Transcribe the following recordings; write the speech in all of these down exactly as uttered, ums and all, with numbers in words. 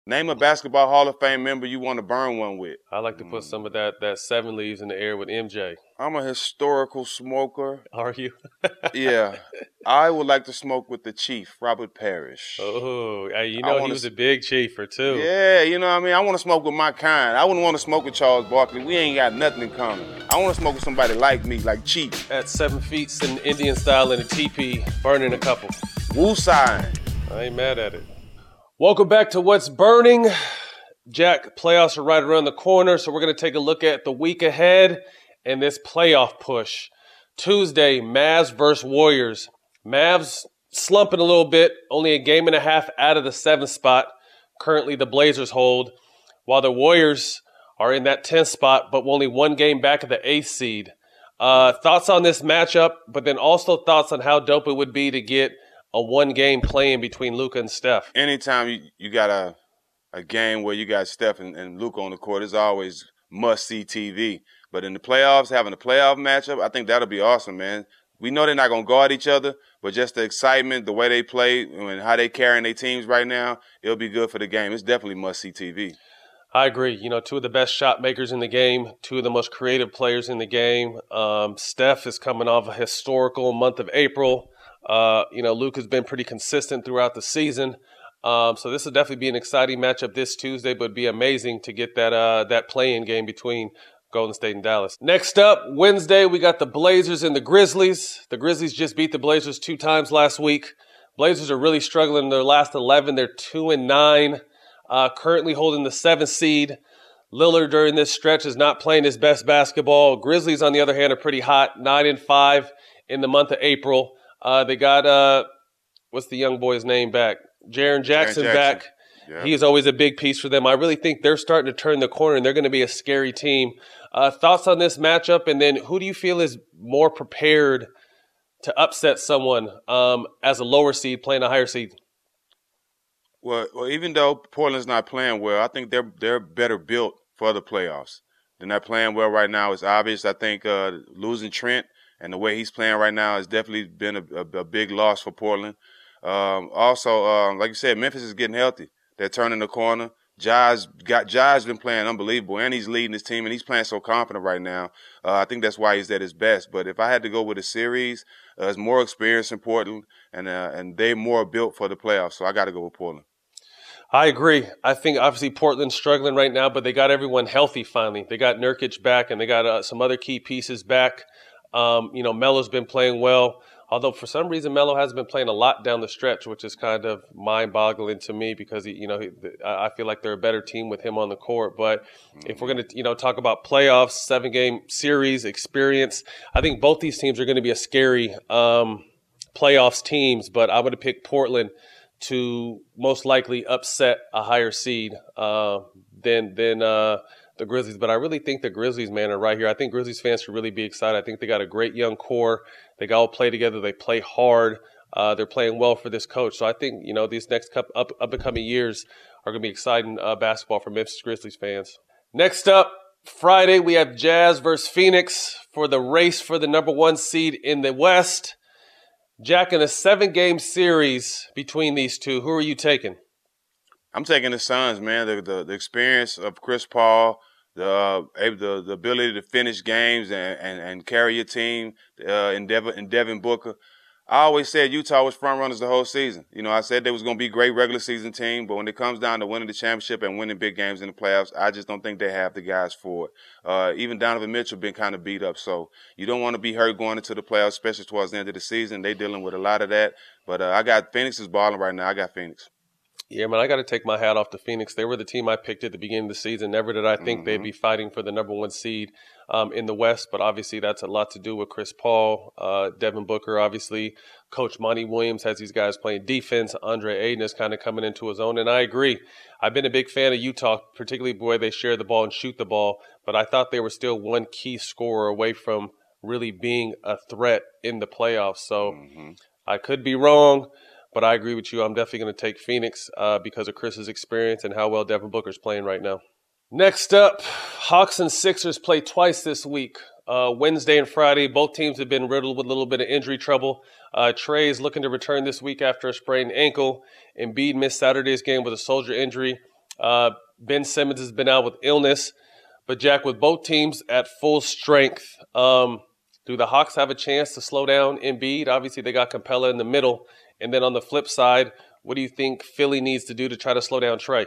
Name a basketball Hall of Fame member you want to burn one with. I like to put some of that that seven leaves in the air with M J. I'm a historical smoker. Are you? Yeah. I would like to smoke with the Chief, Robert Parrish. Oh, hey, you I know he wanna was s- a big chiefer too. Yeah, you know what I mean? I want to smoke with my kind. I wouldn't want to smoke with Charles Barkley. We ain't got nothing in common. I want to smoke with somebody like me, like Chief. At seven feet, sitting Indian style in a teepee, burning a couple. Wu sign. I ain't mad at it. Welcome back to What's Burning. Jack, playoffs are right around the corner, so we're going to take a look at the week ahead and this playoff push. Tuesday, Mavs versus Warriors. Mavs slumping a little bit, only a game and a half out of the seventh spot. Currently, the Blazers hold, while the Warriors are in that tenth spot, but only one game back of the eighth seed. Uh, thoughts on this matchup, but then also thoughts on how dope it would be to get a one-game play-in between Luka and Steph. Anytime you, you got a a game where you got Steph and, and Luka on the court, is always must-see T V. But in the playoffs, having a playoff matchup, I think that'll be awesome, man. We know they're not going to guard each other, but just the excitement, the way they play, and how they carrying their teams right now, it'll be good for the game. It's definitely must-see T V. I agree. You know, two of the best shot makers in the game, two of the most creative players in the game. Um, Steph is coming off a historical month of April. Uh, you know, Luke has been pretty consistent throughout the season. Um, so this will definitely be an exciting matchup this Tuesday, but it'd be amazing to get that uh, that play-in game between Golden State and Dallas. Next up, Wednesday, we got the Blazers and the Grizzlies. The Grizzlies just beat the Blazers two times last week. Blazers are really struggling in their last eleven. They're two and nine, uh, currently holding the seventh seed. Lillard during this stretch is not playing his best basketball. Grizzlies, on the other hand, are pretty hot, nine and five in the month of April. Uh, they got uh, what's the young boy's name back? Jaren Jackson, Jackson. back. Yeah. He is always a big piece for them. I really think they're starting to turn the corner, and they're going to be a scary team. Uh, thoughts on this matchup, and then who do you feel is more prepared to upset someone um, as a lower seed playing a higher seed? Well, well, even though Portland's not playing well, I think they're they're better built for the playoffs. They're not playing well right now. It's obvious. I think uh, losing Trent and the way he's playing right now has definitely been a, a, a big loss for Portland. Um, also, um, like you said, Memphis is getting healthy. They're turning the corner. Jai's got Jai's been playing unbelievable, and he's leading his team, and he's playing so confident right now. Uh, I think that's why he's at his best. But if I had to go with a series, uh, it's more experience in Portland, and uh, and they're more built for the playoffs. So I got to go with Portland. I agree. I think obviously Portland's struggling right now, but they got everyone healthy finally. They got Nurkic back, and they got uh, some other key pieces back. Um, you know, Melo's been playing well. Although for some reason Melo hasn't been playing a lot down the stretch, which is kind of mind-boggling to me because he, you know he, I feel like they're a better team with him on the court. But if we're going to you know talk about playoffs, seven-game series experience, I think both these teams are going to be a scary um, playoffs teams. But I'm going to pick Portland to most likely upset a higher seed uh, than than uh, the Grizzlies. But I really think the Grizzlies, man, are right here. I think Grizzlies fans should really be excited. I think they got a great young core. They got all play together. They play hard. Uh, they're playing well for this coach. So I think, you know, these next up, up, up and coming years are going to be exciting uh, basketball for Memphis Grizzlies fans. Next up, Friday, we have Jazz versus Phoenix for the race for the number one seed in the West. Jack, in a seven-game series between these two, who are you taking? I'm taking the Suns, man. The the, the experience of Chris Paul, the, uh, the the ability to finish games and, and, and carry your team uh, in, Devin, in Devin Booker. I always said Utah was front runners the whole season. You know, I said they was going to be a great regular season team, but when it comes down to winning the championship and winning big games in the playoffs, I just don't think they have the guys for it. Uh, even Donovan Mitchell been kind of beat up, so you don't want to be hurt going into the playoffs, especially towards the end of the season. They dealing with a lot of that, but uh, I got Phoenix is balling right now. I got Phoenix. Yeah, man, I got to take my hat off to Phoenix. They were the team I picked at the beginning of the season. Never did I think Mm-hmm. they'd be fighting for the number one seed um, in the West, but obviously that's a lot to do with Chris Paul, uh, Devin Booker, obviously. Coach Monty Williams has these guys playing defense. Andre Ayton is kind of coming into his own, and I agree. I've been a big fan of Utah, particularly the way they share the ball and shoot the ball, but I thought they were still one key scorer away from really being a threat in the playoffs. So Mm-hmm. I could be wrong. But I agree with you. I'm definitely going to take Phoenix uh, because of Chris's experience and how well Devin Booker's playing right now. Next up, Hawks and Sixers play twice this week, uh, Wednesday and Friday. Both teams have been riddled with a little bit of injury trouble. Uh, Trey is looking to return this week after a sprained ankle. Embiid missed Saturday's game with a shoulder injury. Uh, Ben Simmons has been out with illness. But, Jack, with both teams at full strength, um, do the Hawks have a chance to slow down Embiid? Obviously, they got Capella in the middle. And then on the flip side, what do you think Philly needs to do to try to slow down Trae?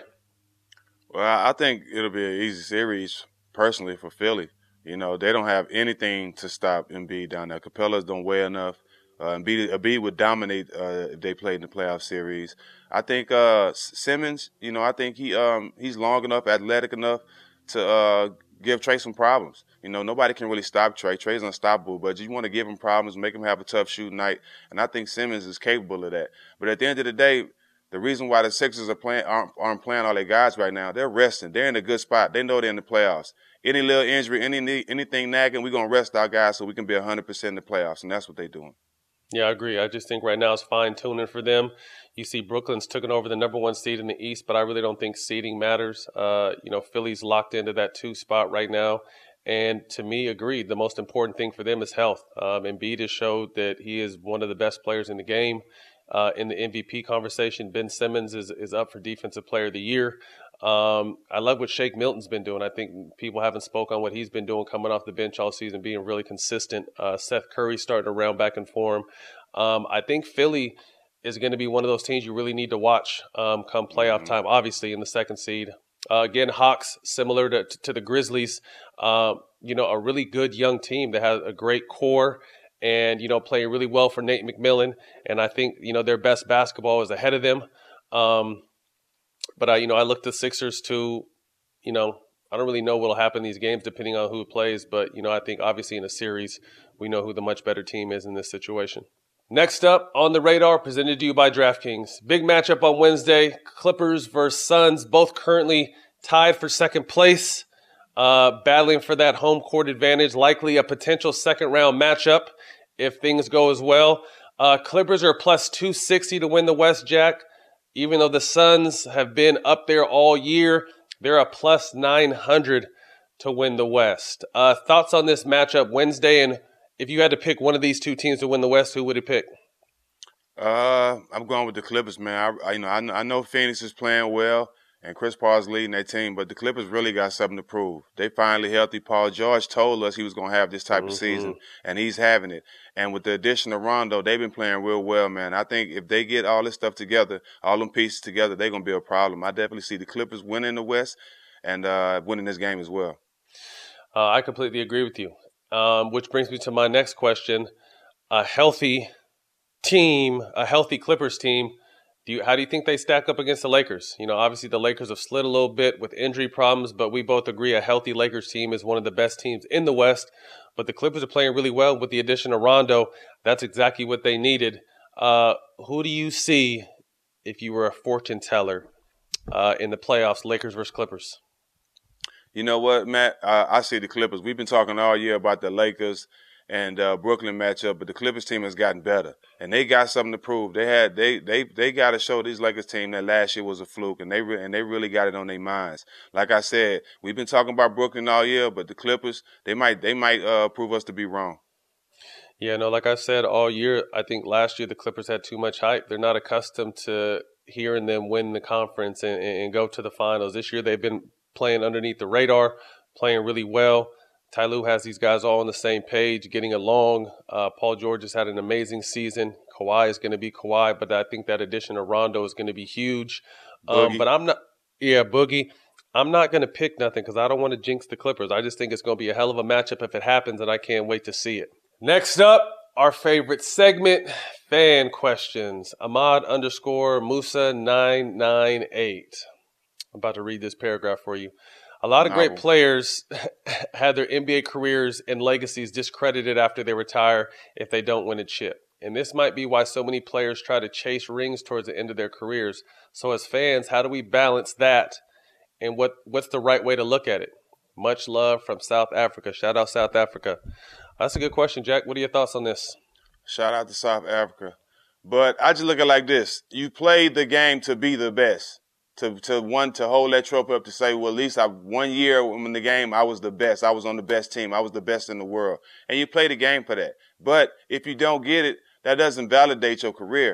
Well, I think it'll be an easy series, personally, for Philly. You know, they don't have anything to stop Embiid down there. Capella's don't weigh enough. Uh, Embiid, Embiid would dominate uh, if they played in the playoff series. I think uh, Simmons, you know, I think he um, he's long enough, athletic enough to uh, give Trae some problems. You know, nobody can really stop Trae. Trae's unstoppable, but you want to give him problems, make him have a tough shooting night, and I think Simmons is capable of that. But at the end of the day, the reason why the Sixers are playing aren't, aren't playing all their guys right now, they're resting. They're in a good spot. They know they're in the playoffs. Any little injury, any anything nagging, we're going to rest our guys so we can be one hundred percent in the playoffs, and that's what they're doing. Yeah, I agree. I just think right now it's fine-tuning for them. You see Brooklyn's taken over the number one seed in the East, but I really don't think seeding matters. Uh, you know, Philly's locked into that two spot right now. And to me, agreed, the most important thing for them is health. Um, Embiid has showed that he is one of the best players in the game. Uh, in the M V P conversation, Ben Simmons is, is up for Defensive Player of the Year. Um, I love what Shake Milton's been doing. I think people haven't spoken on what he's been doing coming off the bench all season, being really consistent. Uh, Seth Curry's starting to round back in form. Um, I think Philly is going to be one of those teams you really need to watch um, come playoff Mm-hmm. time, obviously in the second seed. Uh, again, Hawks, similar to, to the Grizzlies, uh, you know, a really good young team that has a great core and, you know, playing really well for Nate McMillan. And I think, you know, their best basketball is ahead of them. Um, but, I, you know, I look to Sixers to, you know, I don't really know what will happen in these games depending on who plays. But, you know, I think obviously in a series, we know who the much better team is in this situation. Next up on the radar, presented to you by DraftKings. Big matchup on Wednesday, Clippers versus Suns, both currently tied for second place, uh, battling for that home court advantage, likely a potential second round matchup if things go as well. Uh, Clippers are plus two sixty to win the West, Jack. Even though the Suns have been up there all year, they're a plus nine hundred to win the West. Uh, thoughts on this matchup Wednesday, and if you had to pick one of these two teams to win the West, who would you pick? Uh, I'm going with the Clippers, man. I, I you know I, know- I know Phoenix is playing well, and Chris Paul's leading that team, but the Clippers really got something to prove. They finally healthy. Paul George told us he was going to have this type Mm-hmm. of season, and he's having it. And with the addition of Rondo, they've been playing real well, man. I think if they get all this stuff together, all them pieces together, they're going to be a problem. I definitely see the Clippers winning the West and uh, winning this game as well. Uh, I completely agree with you. Um, which brings me to my next question. A healthy team, a healthy Clippers team, do you, how do you think they stack up against the Lakers? You know, obviously the Lakers have slid a little bit with injury problems, but we both agree a healthy Lakers team is one of the best teams in the West. But the Clippers are playing really well with the addition of Rondo. That's exactly what they needed. Uh, who do you see, if you were a fortune teller, uh, in the playoffs, Lakers versus Clippers? You know what, Matt? Uh, I see the Clippers. We've been talking all year about the Lakers and uh, Brooklyn matchup, but the Clippers team has gotten better, and they got something to prove. They had they they they got to show this Lakers team that last year was a fluke, and they re- and they really got it on their minds. Like I said, we've been talking about Brooklyn all year, but the Clippers they might they might uh, prove us to be wrong. Yeah, no, like I said all year, I think last year the Clippers had too much hype. They're not accustomed to hearing them win the conference and, and go to the finals. This year they've been playing underneath the radar, playing really well. Ty Lue has these guys all on the same page, getting along. Uh, Paul George has had an amazing season. Kawhi is going to be Kawhi, but I think that addition of Rondo is going to be huge. Um, Boogie. but I'm not, yeah, Boogie. I'm not going to pick nothing because I don't want to jinx the Clippers. I just think it's going to be a hell of a matchup if it happens, and I can't wait to see it. Next up, our favorite segment, fan questions. Ahmad underscore Musa nine nine eight. I'm about to read this paragraph for you. A lot of great Novel. players had their N B A careers and legacies discredited after they retire if they don't win a chip. And this might be why so many players try to chase rings towards the end of their careers. So as fans, how do we balance that? And what, what's the right way to look at it? Much love from South Africa. Shout out South Africa. That's a good question, Jack. What are your thoughts on this? Shout out to South Africa. But I just look at it like this. You played the game to be the best. To to one to hold that trophy up to say, well, at least I one year in the game I was the best. I was on the best team. I was the best in the world. And you play the game for that. But if you don't get it, that doesn't validate your career.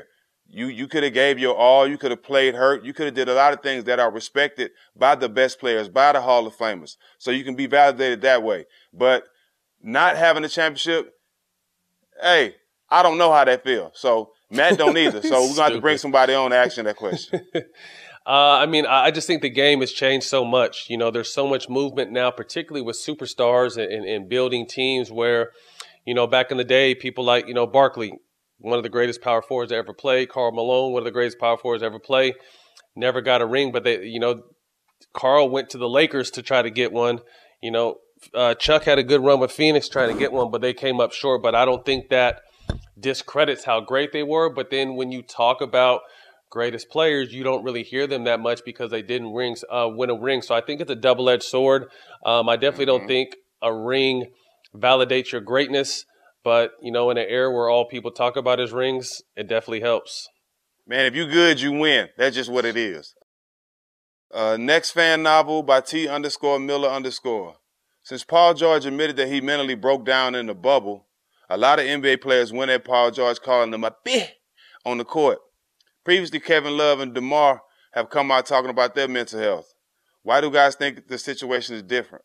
You you could have gave your all. You could have played hurt. You could have did a lot of things that are respected by the best players, by the Hall of Famers. So you can be validated that way. But not having a championship, hey, I don't know how that feels. So Matt don't either. So we're going to have to bring somebody on to answer that question. Uh, I mean, I just think the game has changed so much. You know, there's so much movement now, particularly with superstars and, and building teams where, you know, back in the day, people like, you know, Barkley, one of the greatest power forwards to ever play, Karl Malone, one of the greatest power forwards to ever play, never got a ring, but they, you know, Karl went to the Lakers to try to get one. You know, uh, Chuck had a good run with Phoenix trying to get one, but they came up short. But I don't think that discredits how great they were. But then when you talk about greatest players, you don't really hear them that much because they didn't rings, uh, win a ring. So I think it's a double-edged sword. Um, I definitely mm-hmm. don't think a ring validates your greatness. But, you know, in an era where all people talk about is rings, it definitely helps. Man, if you good, you win. That's just what it is. Uh, next fan novel by T underscore Miller underscore. Since Paul George admitted that he mentally broke down in the bubble, a lot of N B A players went at Paul George calling him a bitch on the court. Previously, Kevin Love and DeMar have come out talking about their mental health. Why do guys think the situation is different?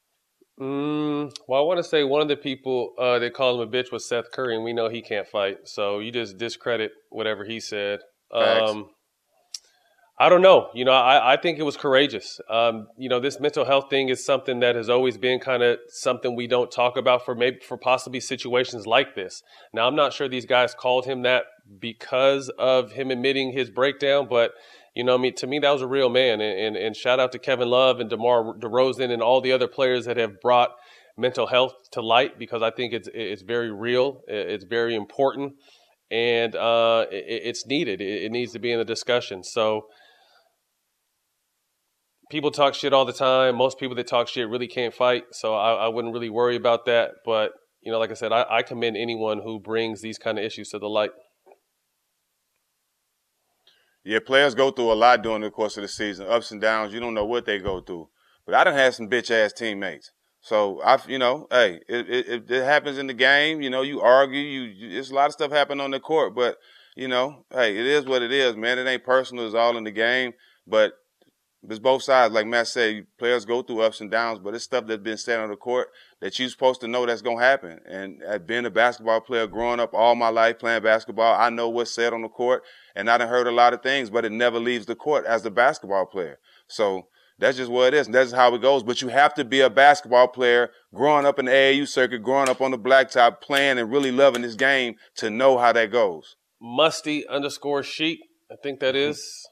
Mm, well, I want to say one of the people uh, that called him a bitch was Seth Curry, and we know he can't fight. So you just discredit whatever he said. Um, I don't know. You know, I, I think it was courageous. Um, you know, this mental health thing is something that has always been kind of something we don't talk about for maybe for possibly situations like this. Now, I'm not sure these guys called him that because of him admitting his breakdown, but you know, I mean, to me, that was a real man. And, and, and shout out to Kevin Love and DeMar DeRozan and all the other players that have brought mental health to light, because I think it's it's very real. It's very important, and uh, it, it's needed. It, it needs to be in the discussion. So people talk shit all the time. Most people that talk shit really can't fight. So I, I wouldn't really worry about that. But, you know, like I said, I, I commend anyone who brings these kind of issues to the light. Yeah, players go through a lot during the course of the season, ups and downs. You don't know what they go through. But I done had some bitch-ass teammates. So, I, you know, hey, it, it, it happens in the game. You know, you argue. You, you There's a lot of stuff happen on the court. But, you know, hey, it is what it is, man. It ain't personal. It's all in the game. But it's both sides. Like Matt said, players go through ups and downs, but it's stuff that's been said on the court that you're supposed to know that's going to happen. And I've been a basketball player growing up all my life playing basketball. I know what's said on the court, and I done heard a lot of things, but it never leaves the court as a basketball player. So that's just what it is, and that's how it goes. But you have to be a basketball player growing up in the A A U circuit, growing up on the blacktop, playing and really loving this game to know how that goes. Musty underscore sheet, I think that is.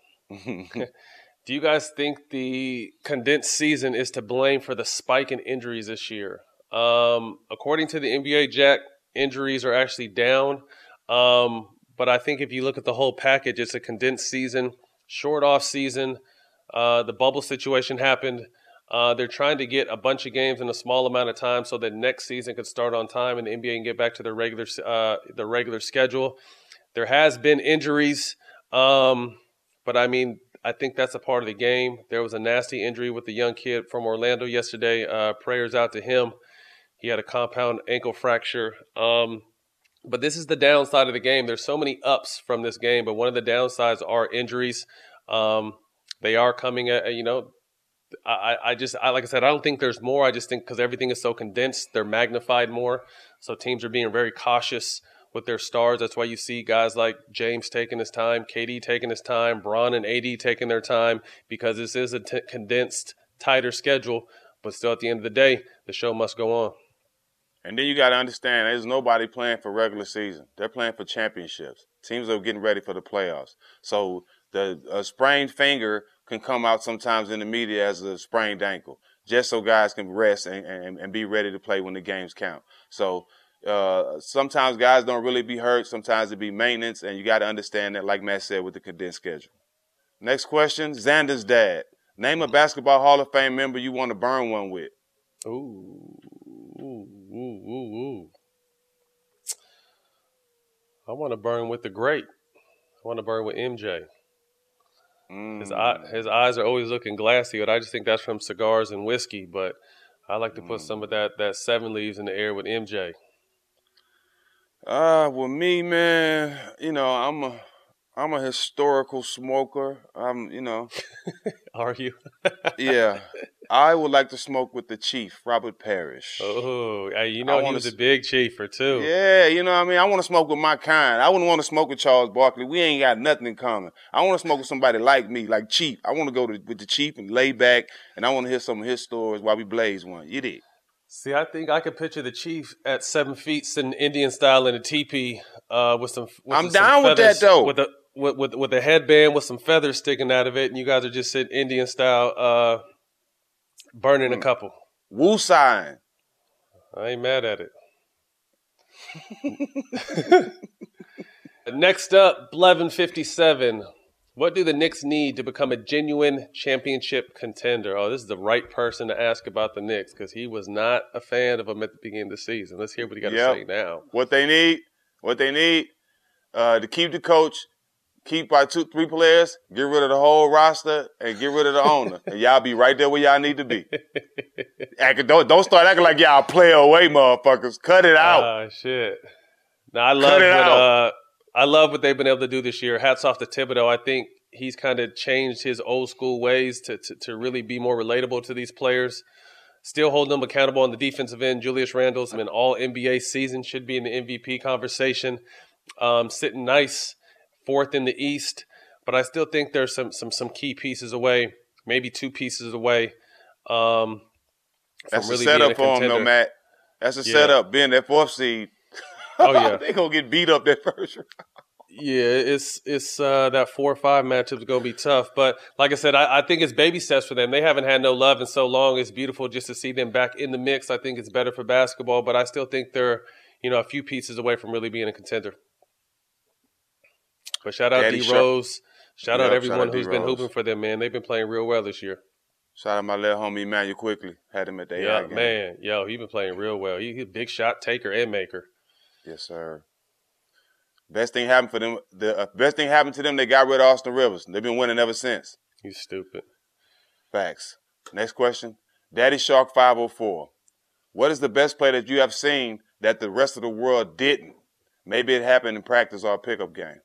Do you guys think the condensed season is to blame for the spike in injuries this year? Um, according to the N B A, Jack, injuries are actually down. Um, but I think if you look at the whole package, it's a condensed season, short off season. Uh, the bubble situation happened. Uh, they're trying to get a bunch of games in a small amount of time so that next season could start on time and the N B A can get back to their regular uh, their regular schedule. There has been injuries, um, but I mean, I think that's a part of the game. There was a nasty injury with the young kid from Orlando yesterday. Uh, prayers out to him. He had a compound ankle fracture. Um, but this is the downside of the game. There's so many ups from this game, but one of the downsides are injuries. Um, they are coming at, you know, I, I just, I, like I said, I don't think there's more. I just think because everything is so condensed, they're magnified more. So teams are being very cautious with their stars. That's why you see guys like James taking his time, K D taking his time, Bron and A D taking their time, because this is a t- condensed, tighter schedule. But still, at the end of the day, the show must go on. And then you got to understand, there's nobody playing for regular season. They're playing for championships. Teams are getting ready for the playoffs. So the a sprained finger can come out sometimes in the media as a sprained ankle, just so guys can rest and, and, and be ready to play when the games count. So Uh, sometimes guys don't really be hurt. Sometimes it be maintenance, and you got to understand that, like Matt said, with the condensed schedule. Next question, Xander's dad. Name a Basketball Hall of Fame member you want to burn one with. Ooh, ooh, ooh, ooh, ooh. I want to burn with the great. I want to burn with M J. Mm. His, eye, his eyes are always looking glassy, but I just think that's from cigars and whiskey. But I like to put mm. some of that, that seven leaves in the air with M J. Uh, with me, man, you know, I'm a, I'm a historical smoker. I'm, you know. Are you? Yeah. I would like to smoke with the Chief, Robert Parrish. Oh, you I know he want was a to. big chiefer too. Yeah, you know what I mean? I want to smoke with my kind. I wouldn't want to smoke with Charles Barkley. We ain't got nothing in common. I want to smoke with somebody like me, like Chief. I want to go to, with the Chief and lay back, and I want to hear some of his stories while we blaze one. You did. See, I think I could picture the Chief at seven feet sitting Indian style in a teepee uh, with some with I'm some down with that, feathers, though. with a with, with with a headband with some feathers sticking out of it, and you guys are just sitting Indian style, uh, burning a Mm. couple. Woo sign. I ain't mad at it. Next up, Blevin fifty-seven. What do the Knicks need to become a genuine championship contender? Oh, this is the right person to ask about the Knicks because he was not a fan of them at the beginning of the season. Let's hear what he got Yep. to say now. What they need, what they need, uh, to keep the coach, keep our two, three players, get rid of the whole roster, and get rid of the owner. And y'all be right there where y'all need to be. Act, don't, don't start acting like y'all play away, motherfuckers. Cut it out. Oh, uh, shit. Now, I love what uh, I love what they've been able to do this year. Hats off to Thibodeau. I think he's kind of changed his old school ways to, to to really be more relatable to these players. Still holding them accountable on the defensive end. Julius Randle's an all N B A season, should be in the M V P conversation. Um, sitting nice, fourth in the East. But I still think there's some some some key pieces away, maybe two pieces away. Um, That's really a setup for him, though, Matt. That's a yeah. setup. Being that fourth seed. Oh yeah, they gonna get beat up that first round. Yeah, it's it's uh, that four or five matchup is gonna be tough. But like I said, I, I think it's baby steps for them. They haven't had no love in so long. It's beautiful just to see them back in the mix. I think it's better for basketball, but I still think they're you know a few pieces away from really being a contender. But shout out Daddy D Rose, shout yep, out everyone shout out who's been hooping for them, man. They've been playing real well this year. Shout out my little homie Emmanuel Quickly. Had him at the yeah, A I game. man, yo, he been playing real well. He, he's a big shot taker and maker. Yes, sir. Best thing happened for them. The uh, best thing happened to them. They got rid of Austin Rivers. They've been winning ever since. You stupid. Facts. Next question. Daddy Shark five oh four. What is the best play that you have seen that the rest of the world didn't? Maybe it happened in practice or a pickup game.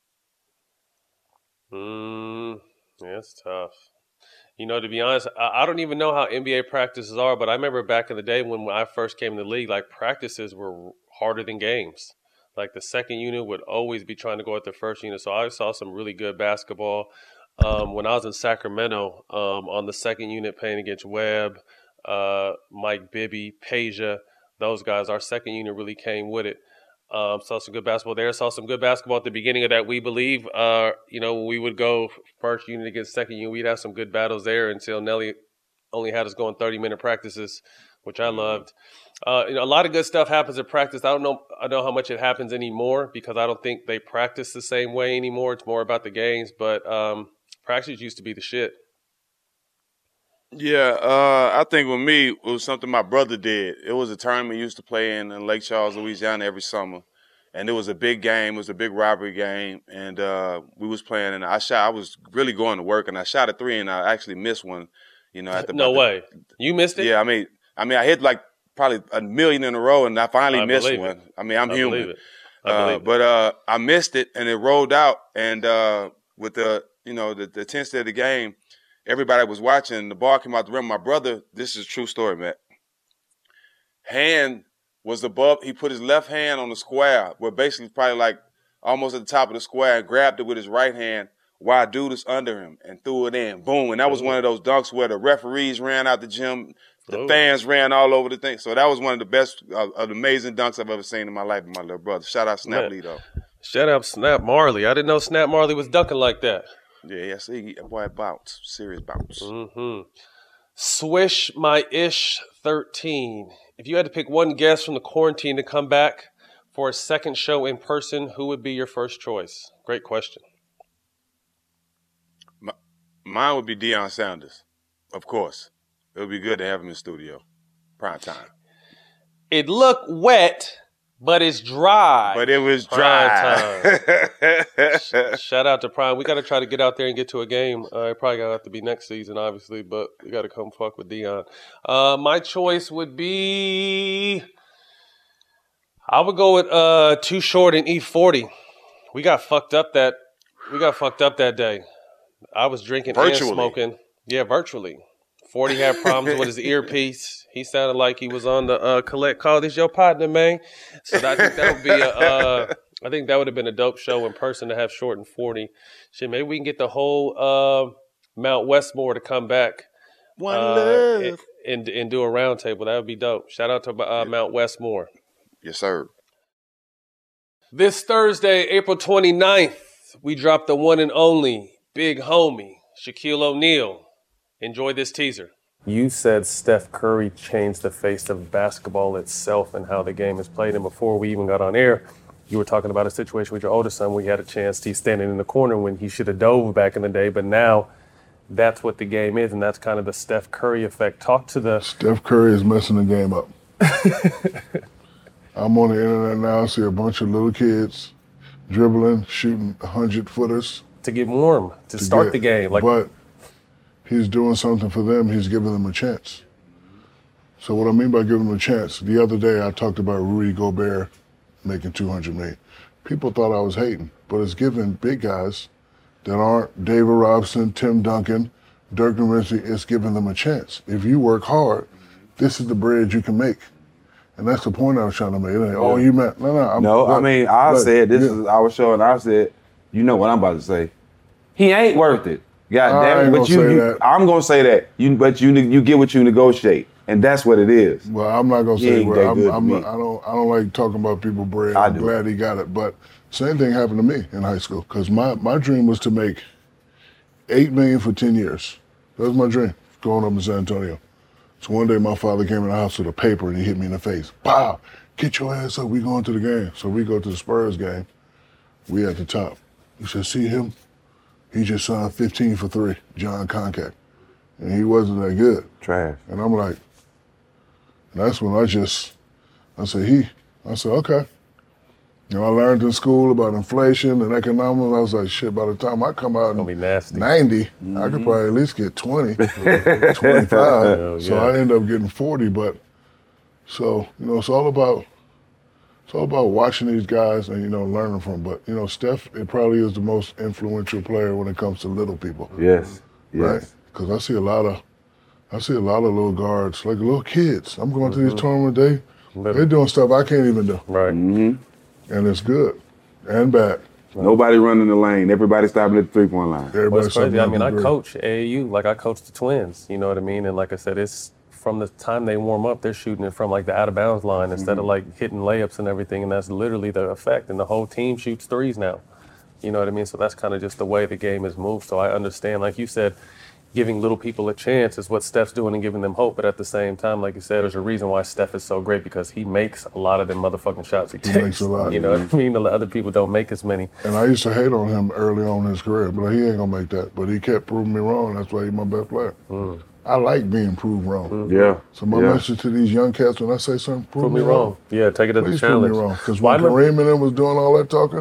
Mm, yeah, it's tough. You know, to be honest, I, I don't even know how N B A practices are, but I remember back in the day when I first came to the league, like practices were harder than games. Like the second unit would always be trying to go at the first unit. So I saw some really good basketball. Um, when I was in Sacramento um, on the second unit playing against Webb, uh, Mike Bibby, Peja, those guys, our second unit really came with it. Um, saw some good basketball there. Saw some good basketball at the beginning of that, we believe. Uh, you know, when we would go first unit against second unit, we'd have some good battles there until Nelly only had us going thirty-minute practices, which I loved. Uh, you know, a lot of good stuff happens at practice. I don't know I know how much it happens anymore because I don't think they practice the same way anymore. It's more about the games. But um, practice used to be the shit. Yeah, uh, I think with me, it was something my brother did. It was a tournament we used to play in, in Lake Charles, Louisiana every summer. And it was a big game. It was a big rivalry game. And uh, we was playing, and I shot. I was really going to work, and I shot a three, and I actually missed one. You know, at the No the, way. You missed it? Yeah, I mean, I mean, I hit like probably a million in a row, and I finally I missed one. It. I mean, I'm I human. Believe it. I believe uh, it. But uh, I missed it, and it rolled out. And uh, with the, you know, the, the intensity of the game, everybody was watching. The ball came out the rim. My brother, this is a true story, Matt. Hand was above. He put his left hand on the square, where basically probably like almost at the top of the square, and grabbed it with his right hand while dude is under him and threw it in. Boom. And that was Ooh. One of those dunks where the referees ran out the gym. The Ooh. Fans ran all over the thing. So that was one of the best, uh, of the amazing dunks I've ever seen in my life with my little brother. Shout out Snap Lee, though. Shout out Snap Marley. I didn't know Snap Marley was dunking like that. Yeah, yeah, see, boy, bounce. Serious bounce. Mm-hmm. Swish My Ish thirteen. If you had to pick one guest from the quarantine to come back for a second show in person, who would be your first choice? Great question. My, mine would be Deion Sanders, of course. It would be good to have him in studio. Prime time. It looked wet, but it's dry. But it was dry. Sh- shout out to Prime. We got to try to get out there and get to a game. Uh, it probably got to have to be next season, obviously, but we got to come fuck with Deion. Uh, my choice would be, I would go with uh, Too Short and E forty. We got fucked up that we got fucked up that day. I was drinking Virtually. and smoking. Yeah, virtually. forty had problems with his earpiece. He sounded like he was on the uh, collect call. This your partner, man. So I think that would be a. Uh, I think that would have been a dope show in person to have Short and forty. Shit, maybe we can get the whole uh, Mount Westmore to come back. One uh, love. And, and and do a roundtable. That would be dope. Shout out to uh, Mount Westmore. Yes, sir. This Thursday, April twenty-ninth, we drop the one and only big homie, Shaquille O'Neal. Enjoy this teaser. You said Steph Curry changed the face of basketball itself and how the game is played. And before we even got on air, you were talking about a situation with your oldest son where he had a chance. He's standing in the corner when he should have dove back in the day. But now that's what the game is, and that's kind of the Steph Curry effect. Talk to the... Steph Curry is messing the game up. I'm on the internet now, I see a bunch of little kids dribbling, shooting hundred-footers. To get warm, to, to start get, the game. Like, but he's doing something for them. He's giving them a chance. So what I mean by giving them a chance, the other day I talked about Rudy Gobert making two hundred million dollars. People thought I was hating, but it's giving big guys that aren't David Robinson, Tim Duncan, Dirk Nowitzki, it's giving them a chance. If you work hard, this is the bread you can make. And that's the point I was trying to make. Like, oh, you meant, no, no. I'm, no, but, I mean, I but, said, this yeah. is our show, and I said, you know what I'm about to say. He ain't worth it. God damn it. But you, you I'm going to say that. You, but you you get what you negotiate, and that's what it is. Well, I'm not going to say well, I'm, I'm not, I don't I don't like talking about people bread. I I'm do. glad he got it. But same thing happened to me in high school, because my, my dream was to make eight million dollars for ten years. That was my dream, growing up in San Antonio. So one day my father came in the house with a paper and he hit me in the face. Pow! Get your ass up, we going to the game. So we go to the Spurs game. We at the top. He said, see him? He just signed fifteen for three, John Concat. And he wasn't that good. Trash. And I'm like, and that's when I just, I said, he, I said, okay. You know, I learned in school about inflation and economics. I was like, shit, by the time I come out in ninety, mm-hmm. I could probably at least get twenty, twenty-five. Oh, yeah. So I end up getting forty, but so, you know, it's all about, it's all about watching these guys and, you know, learning from them. But, you know, Steph, it probably is the most influential player when it comes to little people. Yes, right? yes. Because I see a lot of, I see a lot of little guards, like little kids. I'm going mm-hmm. to these tournaments, they, they're doing stuff I can't even do. Right. Mm-hmm. And it's good and bad. Nobody running the lane. Everybody stopping at the three-point line. Everybody crazy. I mean, I coach A A U, like I coach the Twins, you know what I mean? And like I said, it's from the time they warm up, they're shooting it from like the out-of-bounds line instead mm-hmm. of like hitting layups and everything, and that's literally the effect. And the whole team shoots threes now, you know what I mean? So that's kind of just the way the game is moved. So I understand, like you said, giving little people a chance is what Steph's doing and giving them hope. But at the same time, like you said, there's a reason why Steph is so great, because he makes a lot of them motherfucking shots he, he takes. He makes a lot. You know what I mean? The other people don't make as many. And I used to hate on him early on in his career, but he ain't going to make that. But he kept proving me wrong. That's why he's my best player. Mm. I like being proved wrong. Mm. Yeah. So my yeah. message to these young cats, when I say something, prove, prove me wrong. wrong. Yeah, take it as Please a challenge. Prove me wrong. Because when Kareem and them was doing all that talking,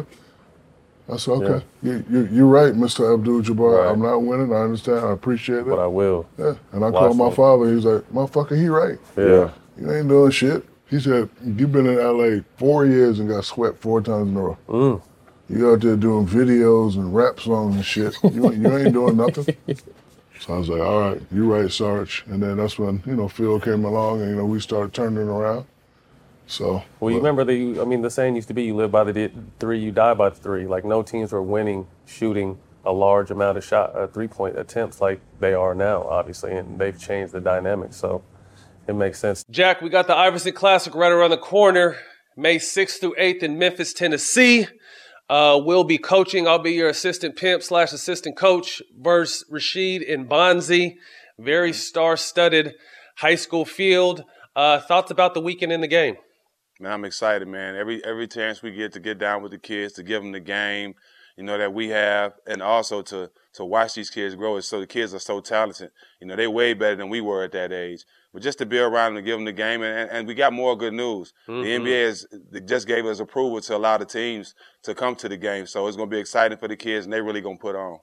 I said, okay, yeah. you, you, you're right, Mister Abdul-Jabbar. Right. I'm not winning. I understand. I appreciate it. But I will. Yeah. And I Watch called my me. father. He was like, motherfucker, he right. Yeah. You ain't doing shit. He said, you've been in L A four years and got swept four times in a row. Mm. You out there doing videos and rap songs and shit. You, you ain't doing nothing. So I was like, all right, you're right, Sarge. And then that's when, you know, Phil came along and, you know, we started turning it around. So, well, you remember the, I mean, the saying used to be, you live by the three, you die by the three. Like, no teams were winning, shooting a large amount of shot, uh, three-point attempts like they are now, obviously, and they've changed the dynamic, so it makes sense. Jack, we got the Iverson Classic right around the corner, May sixth through eighth in Memphis, Tennessee. Uh, we'll be coaching. I'll be your assistant pimp slash assistant coach versus Rashid and Bonzi. Very star-studded high school field. Uh, thoughts about the weekend in the game? Man, I'm excited, man. Every every chance we get to get down with the kids, to give them the game, you know, that we have, and also to to watch these kids grow. So the kids are so talented. You know, they're way better than we were at that age. But just to be around them and give them the game, and, and we got more good news. Mm-hmm. The N B A has just gave us approval to allow the teams to come to the game. So it's going to be exciting for the kids, and they're really going to put on.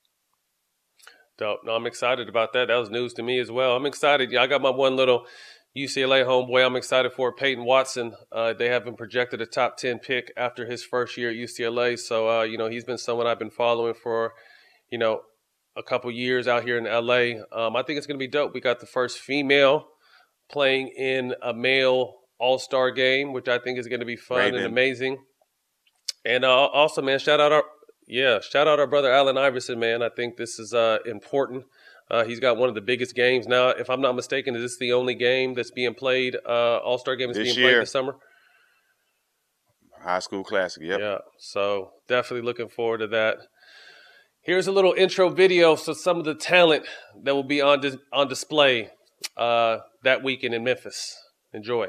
Dope. No, I'm excited about that. That was news to me as well. I'm excited. Yeah, I got my one little U C L A homeboy I'm excited for, Peyton Watson. Uh, they have him projected a top ten pick after his first year at U C L A. So, uh, you know, he's been someone I've been following for, you know, a couple years out here in L A. Um, I think it's going to be dope. We got the first female playing in a male all-star game, which I think is going to be fun Raven. and amazing. And uh, also, man, shout out our yeah, shout out our brother Allen Iverson, man. I think this is uh, important. Uh, he's got one of the biggest games now. If I'm not mistaken, is this the only game that's being played, uh, all-star game that's this being year. played this summer? High school classic, yep. Yeah, so definitely looking forward to that. Here's a little intro video for some of the talent that will be on dis- on display uh, that weekend in Memphis. Enjoy.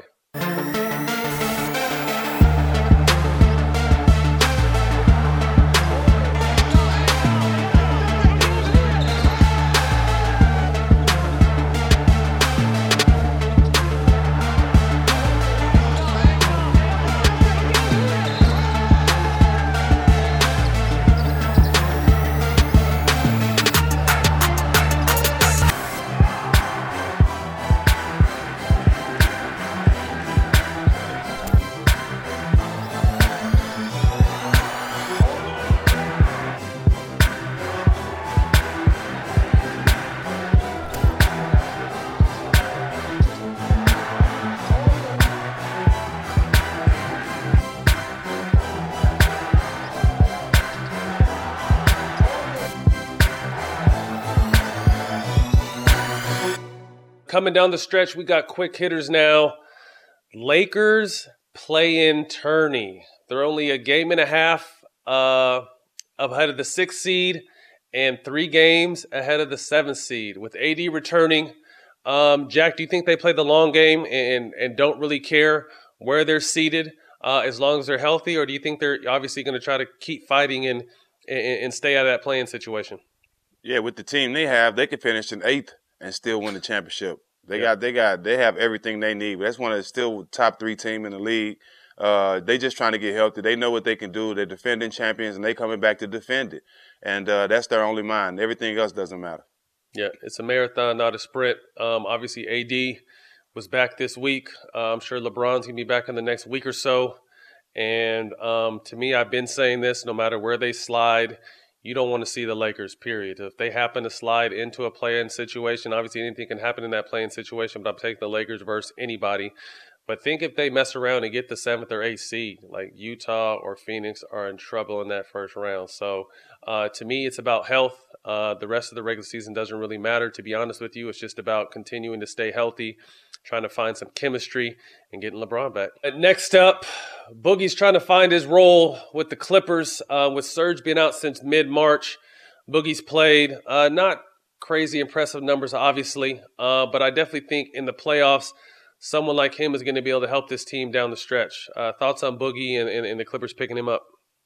Coming down the stretch, we got quick hitters now. Lakers play-in tourney. They're only a game and a half uh, ahead of the sixth seed and three games ahead of the seventh seed. With A D returning, um, Jack, do you think they play the long game and, and don't really care where they're seated uh, as long as they're healthy? Or do you think they're obviously going to try to keep fighting and, and, and stay out of that play-in situation? Yeah, with the team they have, they could finish in eighth and still win the championship. They yeah. got, they got, they have everything they need. That's one of the still top three team in the league. Uh, they just trying to get healthy. They know what they can do. They're defending champions, and they coming back to defend it. And uh, that's their only mind. Everything else doesn't matter. Yeah, it's a marathon, not a sprint. Um, obviously, A D was back this week. Uh, I'm sure LeBron's going to be back in the next week or so. And um, to me, I've been saying this, no matter where they slide, you don't want to see the Lakers, period. If they happen to slide into a play-in situation, obviously anything can happen in that play-in situation, but I'm taking the Lakers versus anybody. But think if they mess around and get the seventh or eighth seed, like Utah or Phoenix are in trouble in that first round. So uh, to me, it's about health. Uh, the rest of the regular season doesn't really matter, to be honest with you. It's just about continuing to stay healthy, trying to find some chemistry, and getting LeBron back. And next up, Boogie's trying to find his role with the Clippers. Uh, with Serge being out since mid-March, Boogie's played uh, not crazy impressive numbers, obviously, uh, but I definitely think in the playoffs, someone like him is going to be able to help this team down the stretch. Uh, thoughts on Boogie and, and, and the Clippers picking him up?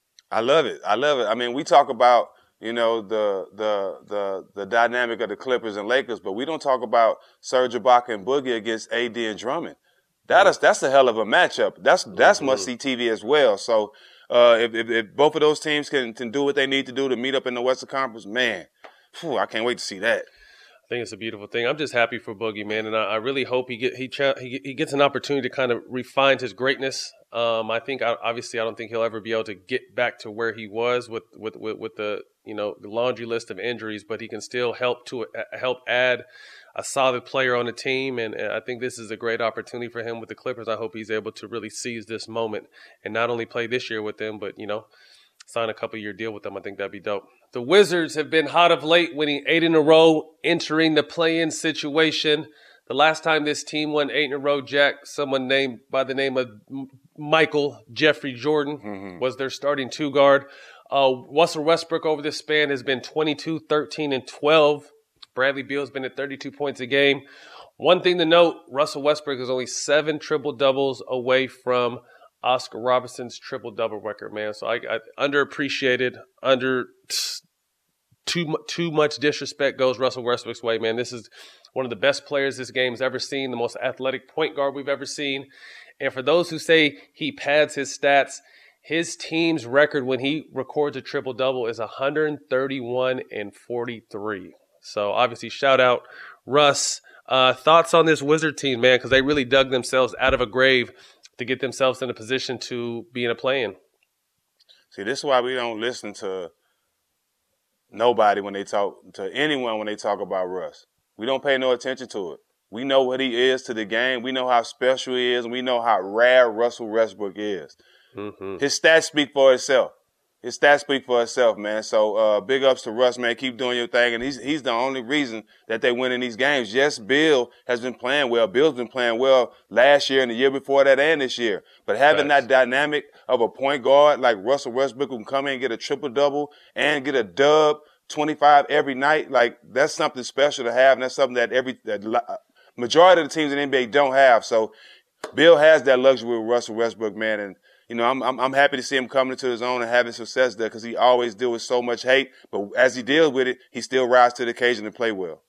I love it. I love it. I mean, we talk about, you know, the the the the dynamic of the Clippers and Lakers, but we don't talk about Serge Ibaka and Boogie against A D and Drummond. That is that's a hell of a matchup. That's that's mm-hmm. must see T V as well. So uh, if, if if both of those teams can can do what they need to do to meet up in the Western Conference, man, whew, I can't wait to see that. I think it's a beautiful thing. I'm just happy for Boogie, man, and I, I really hope he get he, cha- he he gets an opportunity to kind of refine his greatness. Um, I think obviously I don't think he'll ever be able to get back to where he was with with with, with the you know the laundry list of injuries, but he can still help to uh, help add a solid player on the team, and, and I think this is a great opportunity for him with the Clippers. I hope he's able to really seize this moment and not only play this year with them, but you know sign a couple year deal with them. I think that'd be dope. The Wizards have been hot of late, winning eight in a row, entering the play-in situation. The last time this team won eight in a row, Jack, someone named by the name of Michael Jeffrey Jordan mm-hmm. was their starting two guard. Uh, Russell Westbrook over this span has been twenty-two, thirteen, and twelve. Bradley Beal's been at thirty-two points a game. One thing to note, Russell Westbrook is only seven triple-doubles away from Oscar Robertson's triple-double record, man. So I, I underappreciated, under too too much disrespect goes Russell Westbrook's way, man. This is one of the best players this game's ever seen, the most athletic point guard we've ever seen. And for those who say he pads his stats, his team's record when he records a triple-double is one thirty-one and forty-three. So obviously, shout out Russ. Uh, thoughts on this Wizard team, man, because they really dug themselves out of a grave to get themselves in a position to be in a play-in. See, this is why we don't listen to nobody when they talk, to anyone when they talk about Russ. We don't pay no attention to it. We know what he is to the game. We know how special he is, and we know how rare Russell Westbrook is. Mm-hmm. His stats speak for itself. His stats speak for itself, man. So uh, big ups to Russ, man. Keep doing your thing, and he's he's the only reason that they win in these games. Yes, Bill has been playing well. Bill's been playing well last year and the year before that and this year. But having Thanks. that dynamic of a point guard like Russell Westbrook who can come in and get a triple-double and get a dub, twenty-five every night, like that's something special to have, and that's something that every that majority of the teams in the N B A don't have. So Bill has that luxury with Russell Westbrook, man, and you know I'm I'm, I'm happy to see him coming into his own and having success there because he always deals with so much hate, but as he deals with it, he still rises to the occasion and play well.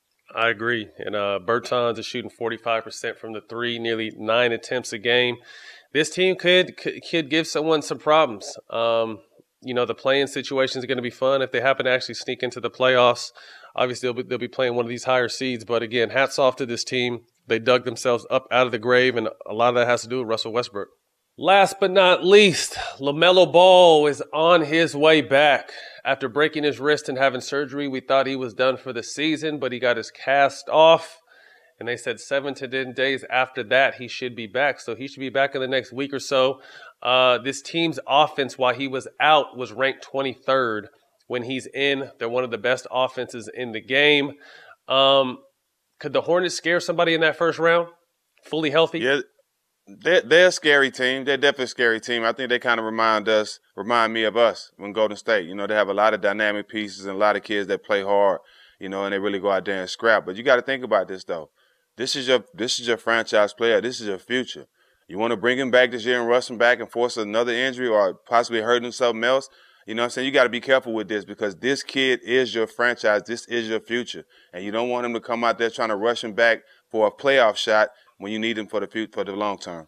I agree, and uh, Bertans is shooting forty-five percent from the three, nearly nine attempts a game. This team could could, could give someone some problems. Um, you know, the play-in situation is going to be fun if they happen to actually sneak into the playoffs. Obviously, they'll be, they'll be playing one of these higher seeds. But, again, hats off to this team. They dug themselves up out of the grave, and a lot of that has to do with Russell Westbrook. Last but not least, LaMelo Ball is on his way back. After breaking his wrist and having surgery, we thought he was done for the season, but he got his cast off. And they said seven to ten days after that, he should be back. So he should be back in the next week or so. Uh, this team's offense, while he was out, was ranked twenty-third. When he's in, they're one of the best offenses in the game. Um, could the Hornets scare somebody in that first round, fully healthy? Yeah, they're, they're a scary team. They're definitely a scary team. I think they kind of remind us, remind me of us when Golden State. You know, they have a lot of dynamic pieces and a lot of kids that play hard, you know, and they really go out there and scrap. But you got to think about this, though. This is your this is your franchise player. This is your future. You want to bring him back this year and rush him back and force another injury or possibly hurt him something else? You know what I'm saying? You got to be careful with this because this kid is your franchise. This is your future. And you don't want him to come out there trying to rush him back for a playoff shot when you need him for the future, for the long term.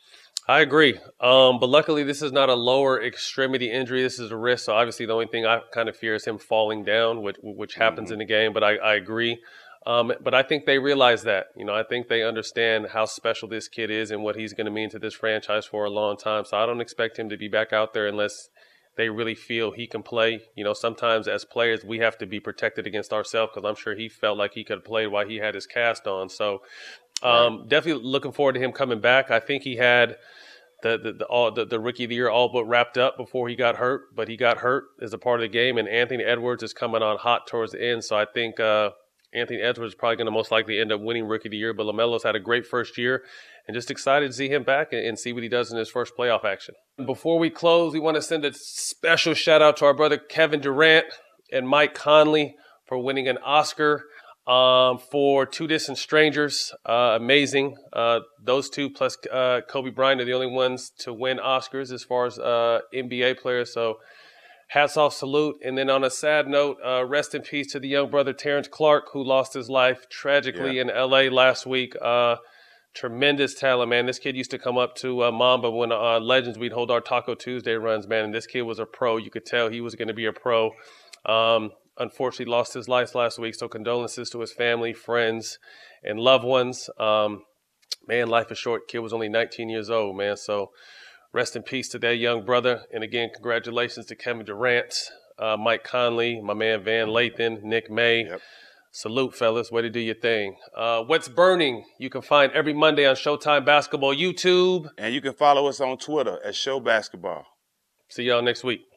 I agree. Um, but luckily, this is not a lower extremity injury. This is a wrist. So obviously, the only thing I kind of fear is him falling down, which, which happens mm-hmm. in the game. But I, I agree. Um, but I think they realize that. You know, I think they understand how special this kid is and what he's going to mean to this franchise for a long time. So I don't expect him to be back out there unless they really feel he can play. You know, sometimes as players, we have to be protected against ourselves because I'm sure he felt like he could have played while he had his cast on. So um, right. definitely looking forward to him coming back. I think he had the the the, all, the the rookie of the year all but wrapped up before he got hurt, but he got hurt as a part of the game. And Anthony Edwards is coming on hot towards the end. So I think uh, Anthony Edwards is probably going to most likely end up winning rookie of the year. But LaMelo's had a great first year. And just excited to see him back and see what he does in his first playoff action. Before we close, we want to send a special shout out to our brother Kevin Durant and Mike Conley for winning an Oscar um, for Two Distant Strangers. Uh, amazing. Uh, those two plus uh, Kobe Bryant are the only ones to win Oscars as far as uh, N B A players. So hats off, salute. And then on a sad note, uh, rest in peace to the young brother Terrence Clark, who lost his life tragically yeah. in L A last week. Uh, Tremendous talent, man. This kid used to come up to uh, Mamba when uh, Legends, we'd hold our Taco Tuesday runs, man. And this kid was a pro. You could tell he was going to be a pro. Um, unfortunately, lost his life last week. So condolences to his family, friends, and loved ones. Um, man, life is short. Kid was only nineteen years old, man. So rest in peace to that young brother. And again, congratulations to Kevin Durant, uh, Mike Conley, my man Van Lathan, Nick May. Yep. Salute, fellas. Way to do your thing. Uh, What's Burning, you can find every Monday on Showtime Basketball YouTube. And you can follow us on Twitter at Show Basketball. See y'all next week.